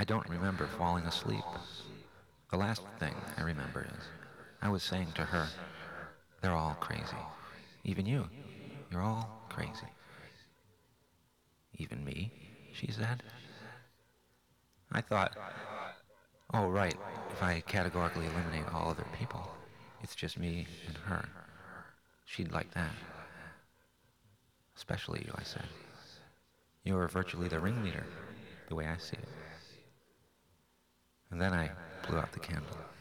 I don't remember falling asleep. The last thing I remember is I was saying to her, they're all crazy. Even you. You're all crazy. Even me, she said. I thought, oh right, if I categorically eliminate all other people, it's just me and her. She'd like that. Especially you, I said. You're virtually the ringleader, the way I see it. And then I blew out the candle.